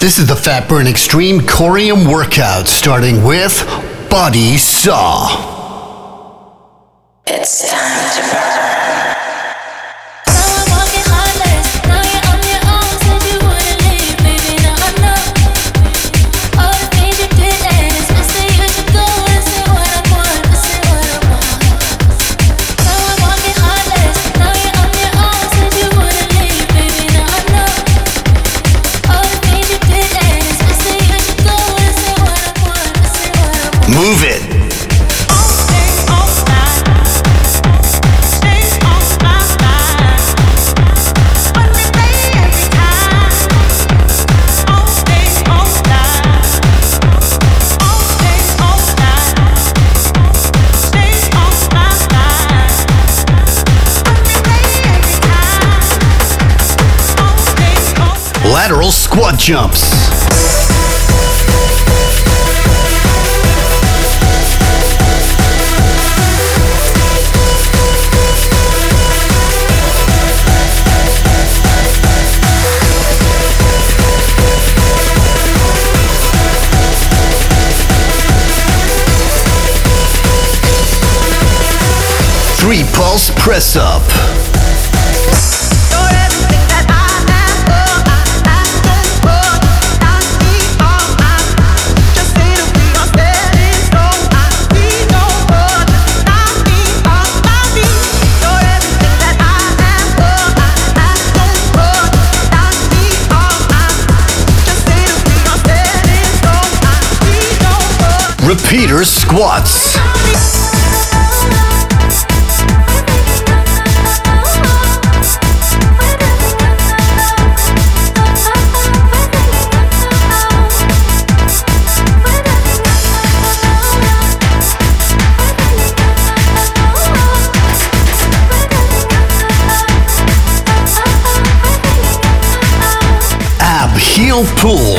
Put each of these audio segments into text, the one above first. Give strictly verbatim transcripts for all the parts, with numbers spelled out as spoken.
This is the Fat Burn Extreme Corium workout, starting with Body Saw. It's time to burn. Move it. Lateral squat jumps. Three pulse press up. Repeater squats. Ab heel pull.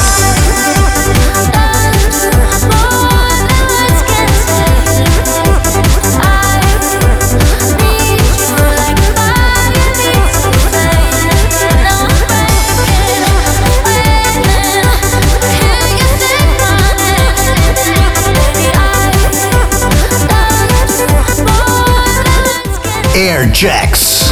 Air jacks.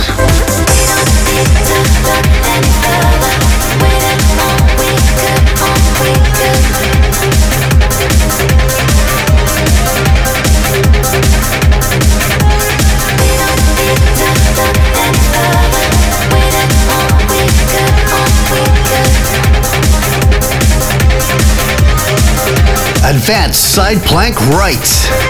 Advanced side plank right.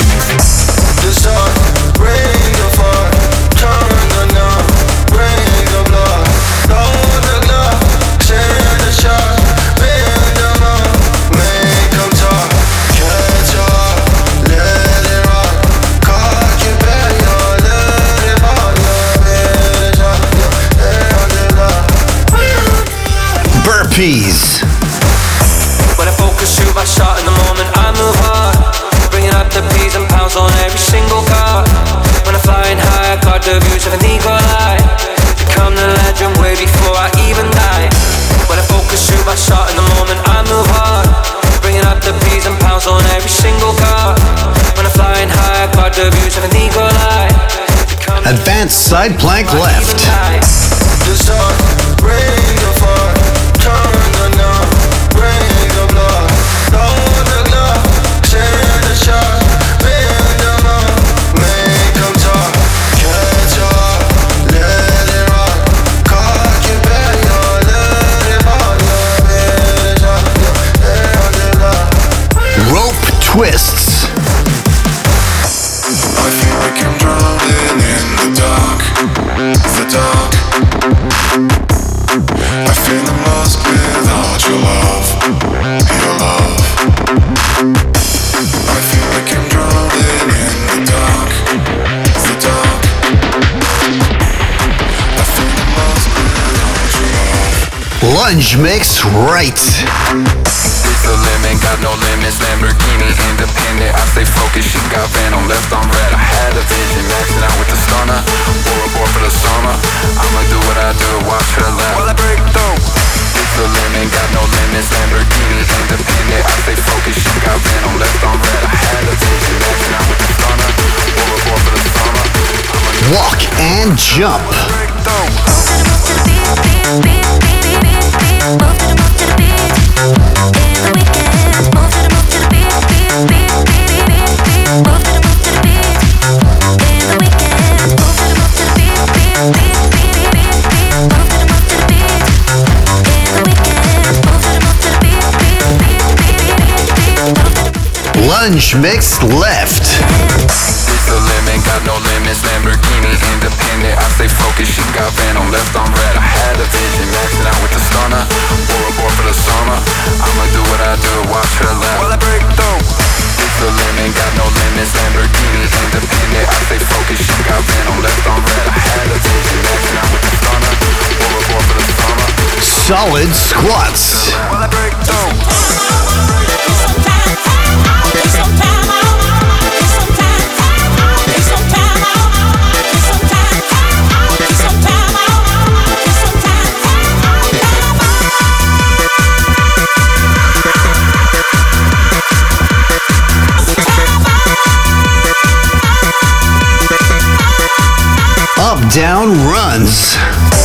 Burpees. When I focus, shoot my shot in the moment, I move hard. Bringing up the P's and pounds on every single card. When I'm flying high, I got the views of an eagle eye. Become the legend way before I even die. When I focus, shoot my shot in the moment, I move hard. Bringing up the P's and pounds on every single card. When I'm flying high, I got the views of an eagle eye. Advanced side plank left. Rope twists. I feel like I'm drowning in the dark, the dark. I feel I'm lost without your love, your love. I feel like I'm drowning in the dark, the dark. I feel I'm lost without your love. Lunge mix right. The limit, got no limits, Lamborghini independent. I stay focused, she got venom, left on red. I had a vision, maxing out with the stunner. Wore a board for the summer. I'ma do what I do, watch her laugh while I break through. It's the limit, got no limit. limits, Lamborghini independent. I stay focused, she got venom left on red. I had a vision, maxing out with the stunner. Overboard for the summer. Walk and jump. Lunge mix left. It's the limit, got no limits, Lamborghini independent. I stay focused, she got venom left on red. I had a vision, maxing out with the stunner. Overboard for the summer. I'ma do what I do, watch her laugh while I break through. It's the limit, got no limits, Lamborghini independent. I stay focused, she got venom left on red. I had a vision, maxing out with the stunner. Overboard for the summer. Solid squats. While I break through. Up, down, runs.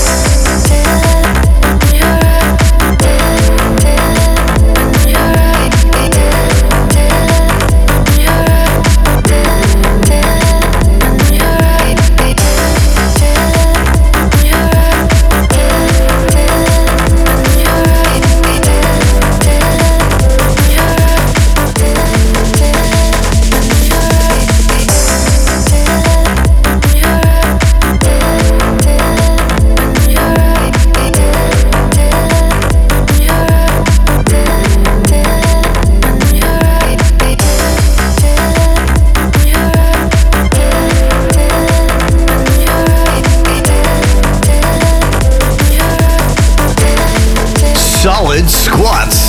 Solid squats.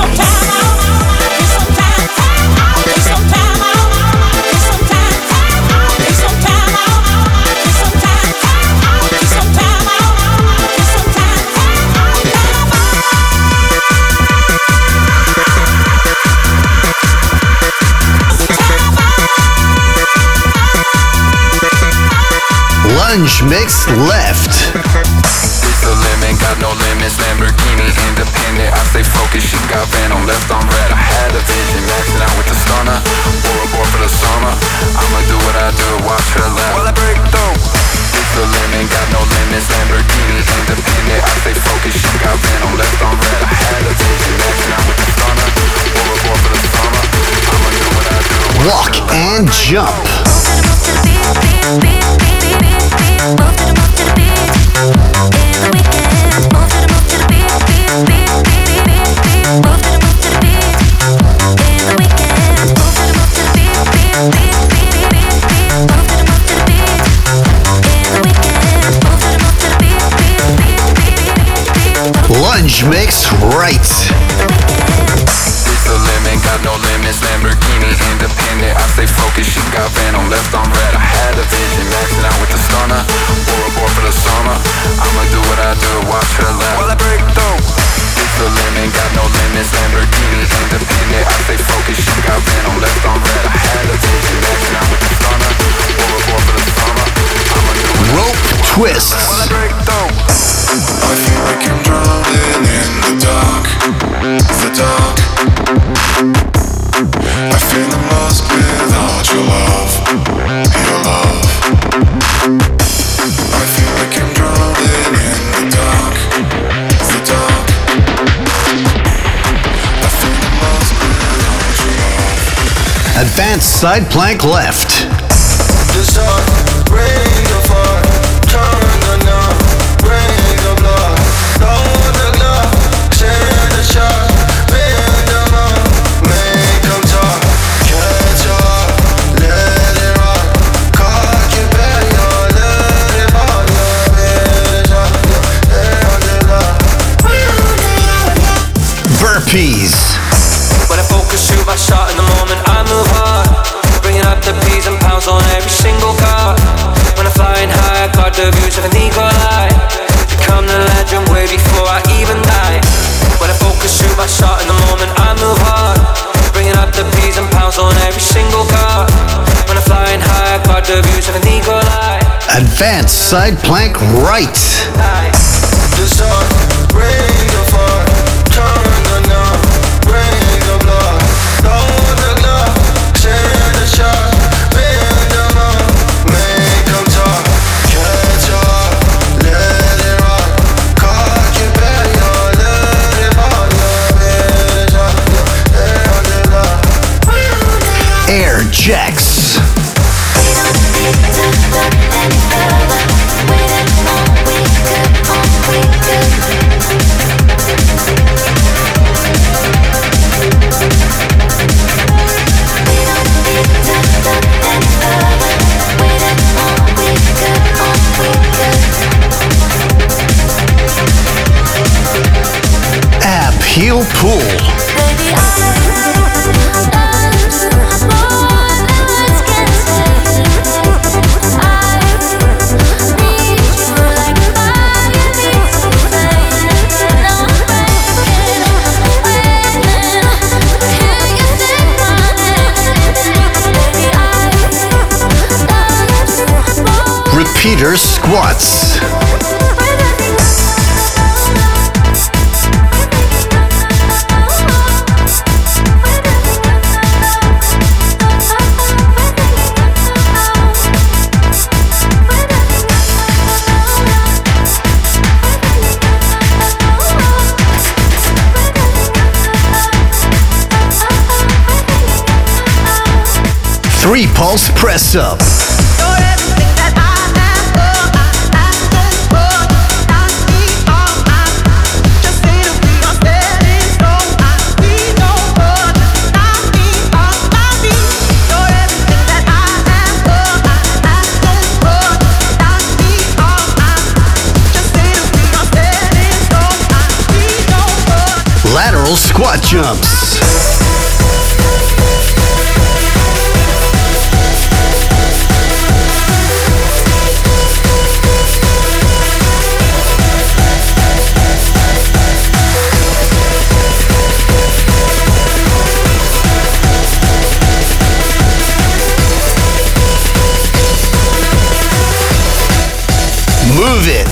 Lunge mix left. It's the limit, got no limits, Lamborghini independent. I stay focused, she got venom left on red. I had a vision, maxing out with the stunner. Overboard for the summer. I'ma do what I do, watch her laugh while I break through. It's the limit, got no limits, Lamborghini independent. I stay focused, she got venom left on red. I had a vision, maxing out with the stunner. Overboard for the summer. I'ma do what I do. Walk and jump. Lunge mix right. It's the limit, got no limits, Lamborghini independent. I stay focused, she got venom left on red. I had a vision, maxing out with the stunner. Overboard for the summer. I'ma do what I do, watch her laugh while I break through. It's the limit, got no limits, Lamborghini independent. I stay focused, she got venom left on red. I had a vision, maxing out with the stunner. Overboard for the summer. I'ma do what Rope twists. while I break through. I feel like I'm drowning in the dark, the dark. I feel I'm lost without your love, your love. I feel like I'm drowning in the dark, the dark. I feel I'm lost without your love. Advanced side plank left. The sun, bring the fire, turn the knob, bring the blood, load the glove, send the shot, bend them up, make them talk, catch up, let it rock, cock it back, yo, let it pop, yo, let it drop, yo, let it rock. Burpees. When I focus, shoot my shot in the moment, I move hard. Bringing up the P's and pounds on every single car. When I'm flying high, I got the views of an eagle eye. Become the legend way before I even die. When I focus, shoot my shot advance side plank right. The sun, bring the fire, turn the knob, bring the blood, load the glove, send the shot, bend them up, make them talk, catch up, let it rock, cock it back, yo, let it pop, yo, let it drop, yo, let it Air Jacks. Ab heel pool. Repeater squats. Three pulse press up. Lateral squat jumps. Move it.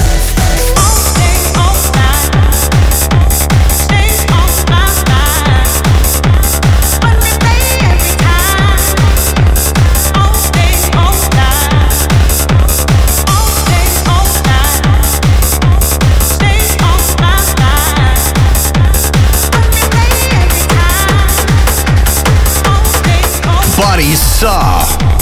Body saw.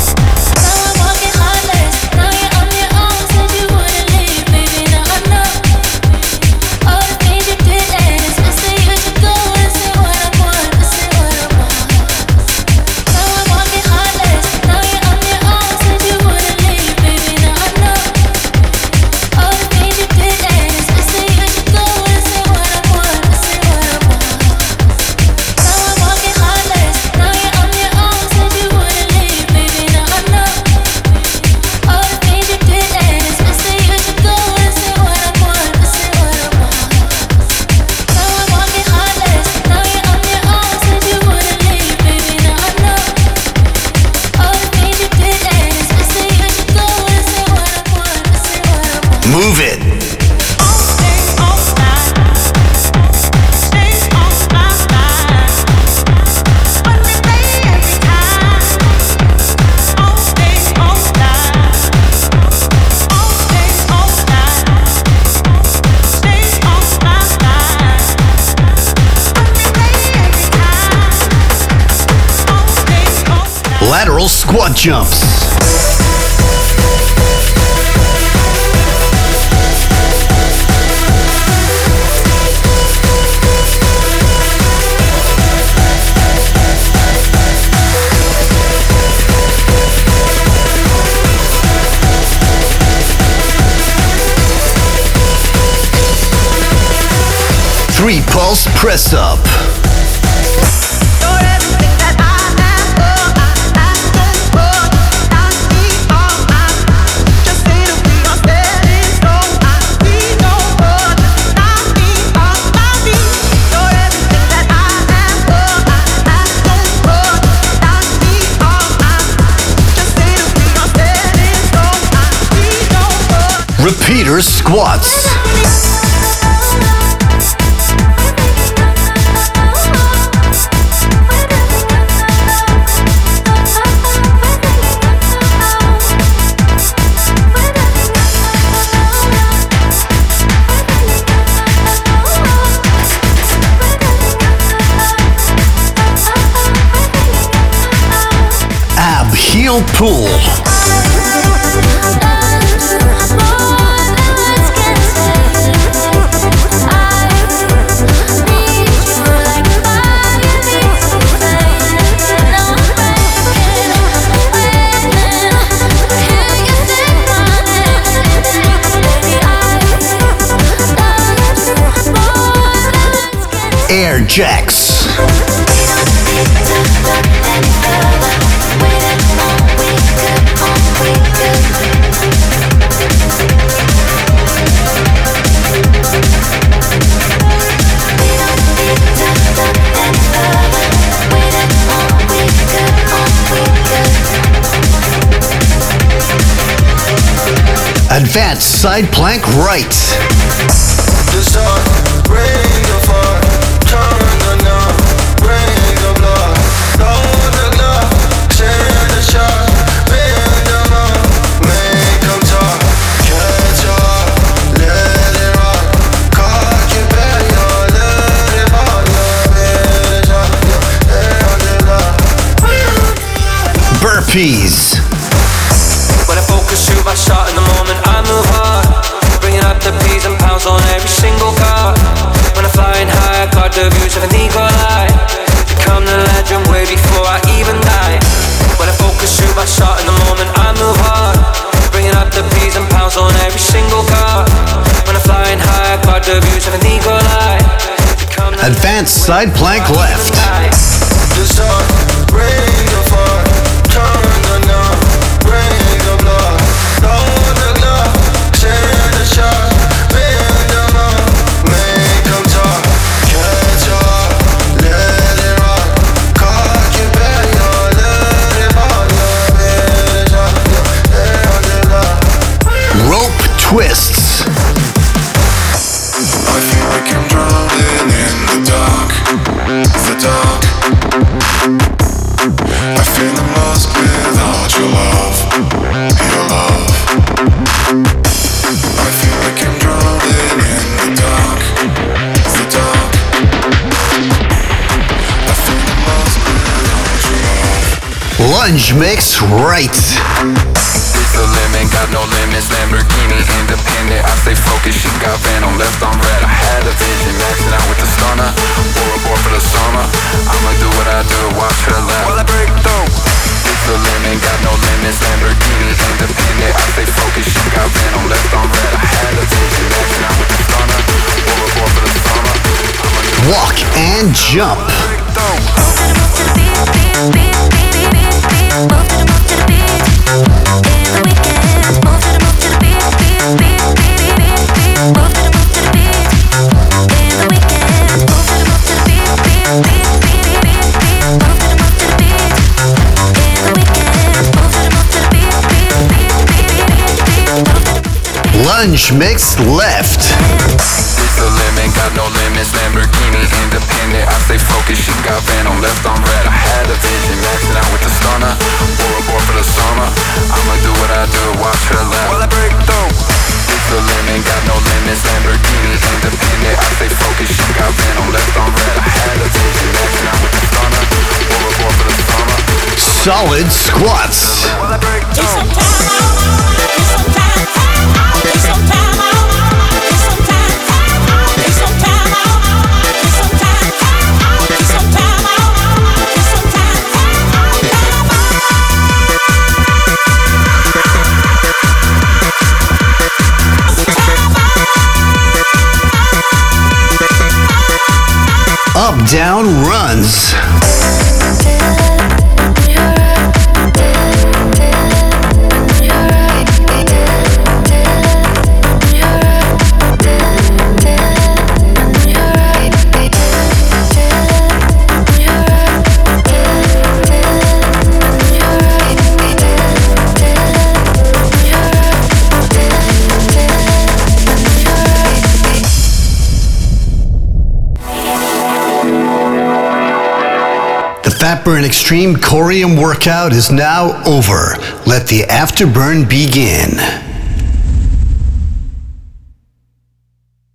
Move it. Lateral squat jumps. Three pulse press up. your squats. Ab heel pull. Air jacks. Advanced side plank right. The sun, bring the fire, turn the knob, bring the blood, lower the glove, send the shot, bend them up, make them talk, catch up, let it rock, cock it back, yo, let it pop, yo, let it drop, yo, let it drop. Burpees. When I focus, shoot my shot in the moment, I move hard, bringing up the P's and pounds on every single card. When I'm flying high, I got the views of an eagle eye, become the legend way before I even die. When I focus, shoot my shot in the moment, I move hard, bringing up the P's and pounds on every single card. When I'm flying high, I got the views of an eagle eye, become the Advanced side plank left. The sun, bring the fire, turn the knob, bring the blood, lower the glove, send the shot, bend them up, make them talk, catch up, let it rock, cock it back, yo, let it pop, yo, let it drop, yo, let it drop. Rope twists. I feel like I'm drowning in the dark, the dark. I feel I'm lost without your love, your love. I feel like I'm drowning in the dark, the dark. I feel I'm lost without your love. Lunge mix right. It's the limit, got no limits. Lamborghini independent, I stay focused. She got van on left, on red. I had a vision, maxing out with the stunner. Wore a board for the summer. I'ma do what I do, watch her laugh while I break through. It's the limit, got no limits. Lamborghini independent, I stay focused. She got van on left, on red. I had a vision, maxing out with the stunner. Wore a board for the summer. I'ma do Walk and jump. Lunge mix left. It's the limit, got no limits. Lamborghini independent, I stay focused. She got van on left, on red. I had a vision, maxing out with the stunner. Wore a board for the summer. I'ma do what I do, watch her laugh while I break through. It's the limit, got no limits. Lamborghini independent, I stay focused. She got van on left, on red. I had a vision, maxing out with the stunner. Wore a board for the summer. Solid squats. While I break Get some through. time out. Get some time out. Get some time out. Get some time out. Get some time out. Get some time out. Get some time out. Get some time out. Up down runs. Fatburn Extreme Corium workout is now over. Let the afterburn begin.